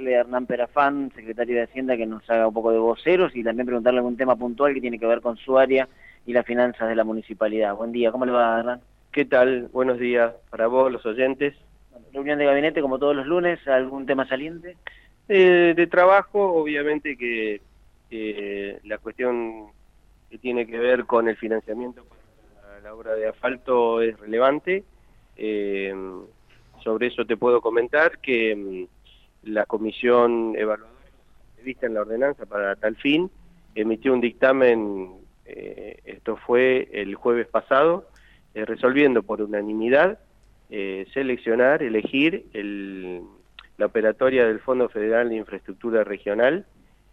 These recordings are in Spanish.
pedirle a Hernán Perafán, secretario de Hacienda, que nos haga un poco de voceros y también preguntarle algún tema puntual que tiene que ver con su área y las finanzas de la municipalidad. Buen día, ¿cómo le va, Hernán? ¿Qué tal? Buenos días para vos, los oyentes. Reunión de gabinete como todos los lunes, ¿algún tema saliente? De trabajo, obviamente que la cuestión que tiene que ver con el financiamiento para la obra de asfalto es relevante. Sobre eso te puedo comentar que la comisión evaluadora prevista en la ordenanza para tal fin emitió un dictamen, esto fue el jueves pasado, resolviendo por unanimidad seleccionar, elegir la operatoria del Fondo Federal de Infraestructura Regional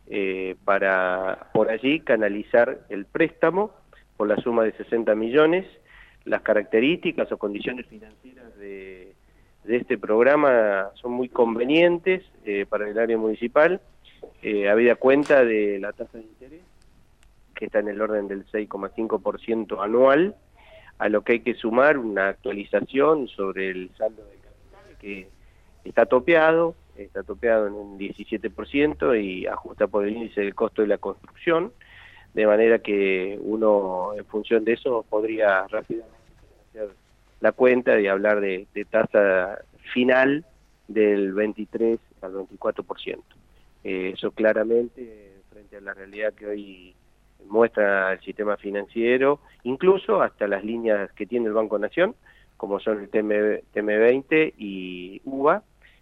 para por allí canalizar el préstamo por la suma de 60 millones. Las características o condiciones financieras de este programa son muy convenientes para el área municipal, habida cuenta de la tasa de interés, que está en el orden del 6,5% anual, a lo que hay que sumar una actualización sobre el saldo de capital, que está topeado en un 17% y ajusta por el índice del costo de la construcción, de manera que uno, en función de eso, podría rápidamente hacer la cuenta y hablar de tasa final del 23 al 24%. Eso claramente, frente a la realidad que hoy muestra el sistema financiero, incluso hasta las líneas que tiene el Banco Nación, como son el TM20 y UBA,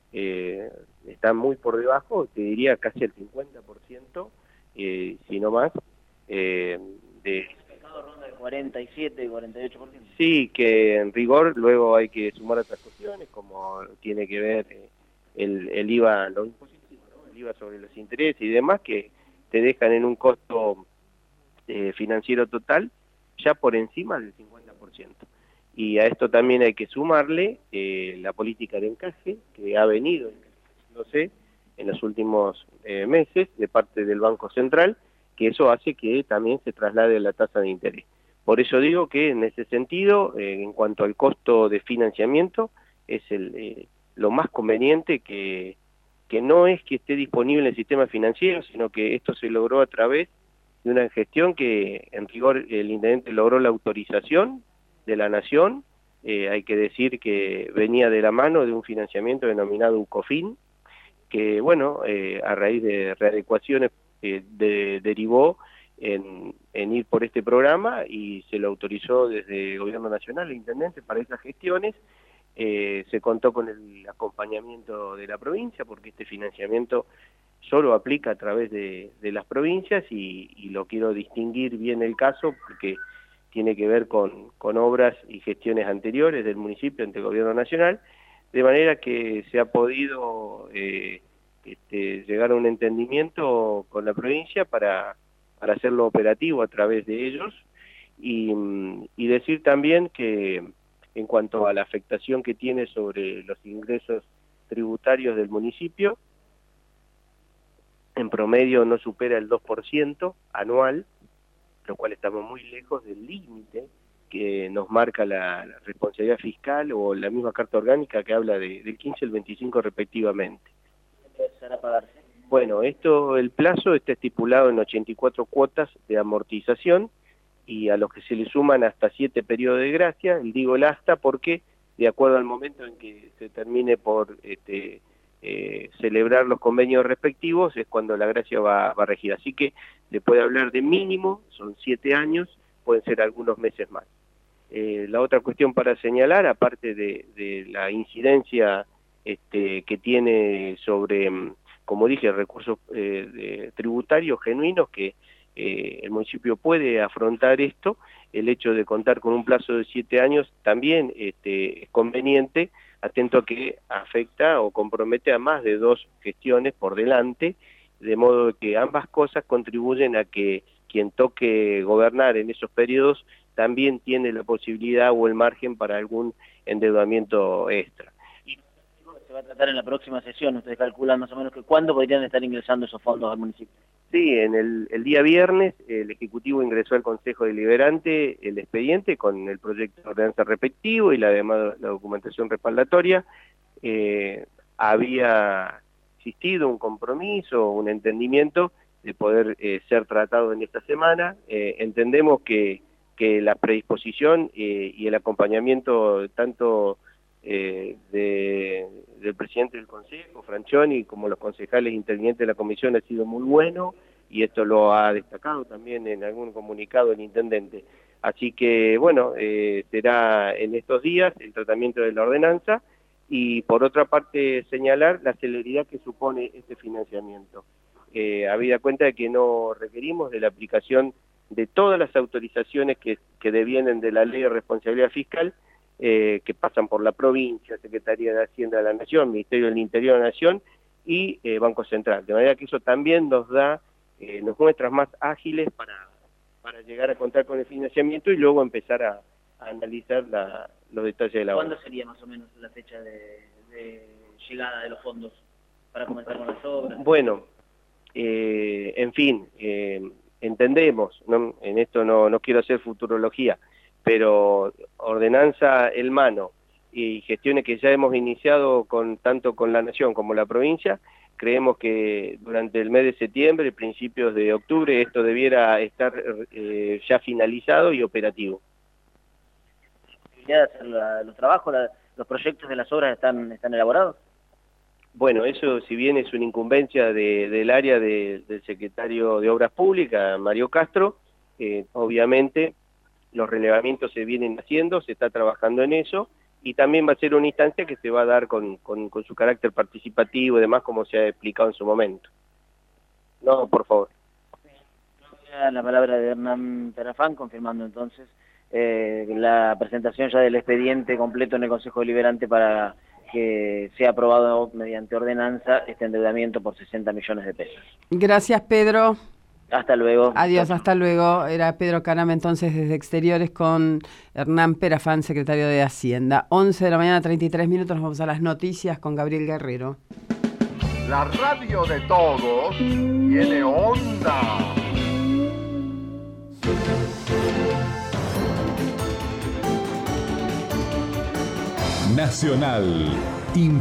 están muy por debajo, te diría casi el 50%, si no más, de... El mercado ronda el 47, 48%. Sí, que en rigor luego hay que sumar otras cuestiones, como tiene que ver el IVA, los impositivos, ¿no? El IVA sobre los intereses y demás, que te dejan en un costo financiero total ya por encima del 50%. Y a esto también hay que sumarle la política de encaje que ha venido, no sé, en los últimos meses de parte del Banco Central, que eso hace que también se traslade la tasa de interés. Por eso digo que en ese sentido, en cuanto al costo de financiamiento, es lo más conveniente, que no es que esté disponible en el sistema financiero, sino que esto se logró a través de una gestión que en rigor el intendente logró la autorización de la Nación. Hay que decir que venía de la mano de un financiamiento denominado UCOFIN, que bueno, a raíz de readecuaciones derivó en ir por este programa y se lo autorizó desde el Gobierno Nacional, el intendente, para esas gestiones. Se contó con el acompañamiento de la provincia, porque este financiamiento solo aplica a través de las provincias y lo quiero distinguir bien el caso porque tiene que ver con obras y gestiones anteriores del municipio ante el Gobierno Nacional, de manera que se ha podido llegar a un entendimiento con la provincia para hacerlo operativo a través de ellos y decir también que en cuanto a la afectación que tiene sobre los ingresos tributarios del municipio, en promedio no supera el 2% anual, lo cual estamos muy lejos del límite que nos marca la responsabilidad fiscal o la misma carta orgánica que habla del 15 al 25 respectivamente. ¿Empezar a pagarse? Bueno, el plazo está estipulado en 84 cuotas de amortización y a los que se le suman hasta 7 periodos de gracia. Digo el hasta porque de acuerdo al momento en que se termine por celebrar los convenios respectivos es cuando la gracia va a regir. Así que se puede hablar de mínimo, son 7 años, pueden ser algunos meses más. La otra cuestión para señalar, aparte de la incidencia que tiene sobre, como dije, recursos tributarios genuinos que el municipio puede afrontar esto, el hecho de contar con un plazo de 7 años también es conveniente, atento a que afecta o compromete a más de 2 gestiones por delante, de modo que ambas cosas contribuyen a que quien toque gobernar en esos periodos también tiene la posibilidad o el margen para algún endeudamiento extra. ¿Y se va a tratar en la próxima sesión? ¿Ustedes calculan más o menos que cuándo podrían estar ingresando esos fondos al municipio? Sí, en el día viernes el Ejecutivo ingresó al Consejo Deliberante el expediente con el proyecto de ordenanza respectivo y la documentación respaldatoria. Había existido un compromiso, un entendimiento de poder ser tratado en esta semana. Entendemos que la predisposición y el acompañamiento tanto del presidente del Consejo, Franchoni, como los concejales intervinientes de la comisión ha sido muy bueno, y esto lo ha destacado también en algún comunicado el intendente. Así que, bueno, será en estos días el tratamiento de la ordenanza, y por otra parte señalar la celeridad que supone este financiamiento. Habida cuenta de que no requerimos de la aplicación de todas las autorizaciones que devienen de la Ley de Responsabilidad Fiscal, que pasan por la provincia, Secretaría de Hacienda de la Nación, Ministerio del Interior de la Nación y Banco Central. De manera que eso también nos muestra más ágiles para llegar a contar con el financiamiento y luego empezar a analizar los detalles de la obra. ¿Cuándo sería más o menos la fecha de llegada de los fondos para comenzar con las obras? Bueno, en fin, entendemos, ¿no? En esto no quiero hacer futurología, pero ordenanza en mano y gestiones que ya hemos iniciado tanto con la Nación como la provincia, creemos que durante el mes de septiembre, principios de octubre, esto debiera estar ya finalizado y operativo. ¿Ya hacer los trabajos, los proyectos de las obras están elaborados? Bueno, eso si bien es una incumbencia del área del secretario de Obras Públicas, Mario Castro, obviamente los relevamientos se vienen haciendo, se está trabajando en eso, y también va a ser una instancia que se va a dar con su carácter participativo y demás, como se ha explicado en su momento. No, por favor. La palabra de Hernán Perafán, confirmando entonces la presentación ya del expediente completo en el Consejo Deliberante para que sea aprobado mediante ordenanza este endeudamiento por 60 millones de pesos. Gracias, Pedro. Hasta luego. Adiós, hasta luego. Era Pedro Carame entonces desde Exteriores con Hernán Perafán, secretario de Hacienda. 11 de la mañana, 33 minutos, nos vamos a las noticias con Gabriel Guerrero. La radio de todos tiene onda. Nacional.